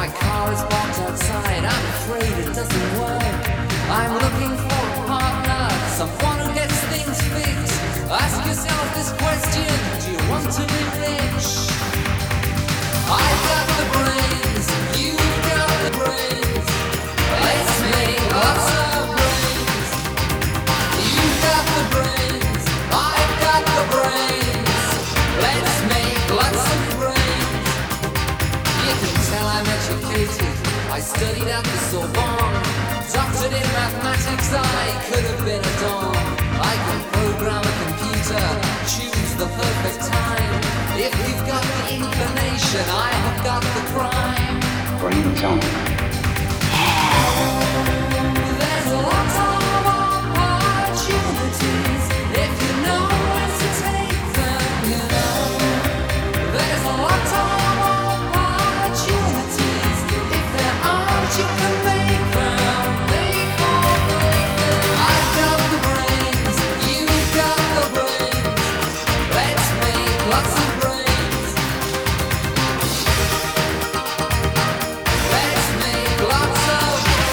My car is parked outside, I'm afraid it doesn't work. I'm looking for a partner, someone who gets things fixed. Ask yourself this question, do you want to be rich? I've got the brains, you've got the brains. Let's make lots of brains. You've got the brains, I've got the brains. Let's make lots of brains. You can tell I'm educated, I studied at the Sorbonne. Doctored in mathematics, I could have been a don. I can program a computer, choose the perfect time. If you've got the inclination, I have got the crime. Brains on. There's a lot of opportunities if you know where to take them, you know. There's a lot of opportunities. If there aren't, you can make them. I've got the brains, you've got the brains. Let's make lots of brains. Let's make lots of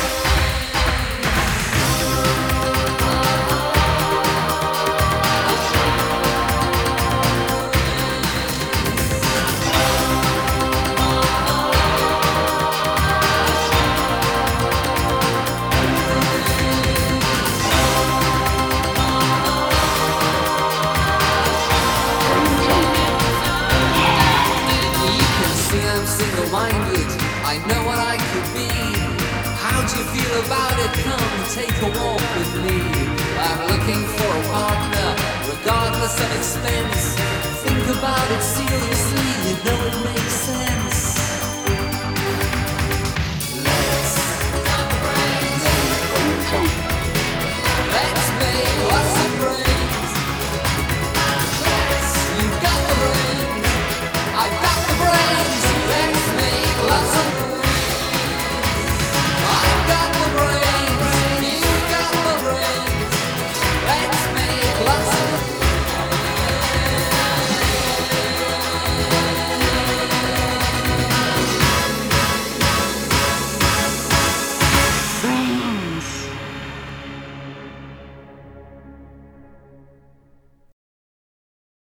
single-minded, I know what I could be. How do you feel about it? Come take a walk with me. I'm looking for a partner, regardless of expense. Think about it seriously, you know it makes sense.